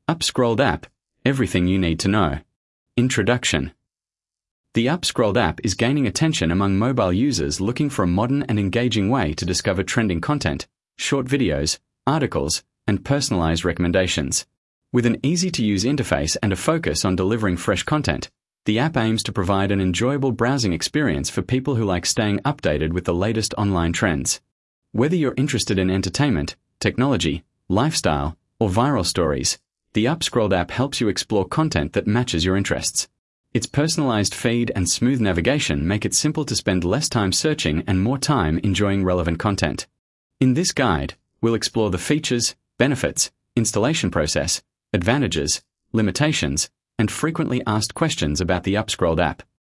Upscrolled app, everything you need to know. Introduction. The Upscrolled app is gaining attention among mobile users looking for a modern and engaging way to discover trending content, short videos, articles, and personalized recommendations. With an easy-to-use interface and a focus on delivering fresh content, the app aims to provide an enjoyable browsing experience for people who like staying updated with the latest online trends. Whether you're interested in entertainment, technology, lifestyle, or viral stories, the Upscrolled app helps you explore content that matches your interests. Its personalized feed and smooth navigation make it simple to spend less time searching and more time enjoying relevant content. In this guide, we'll explore the features, benefits, installation process, advantages, limitations, and frequently asked questions about the Upscrolled app.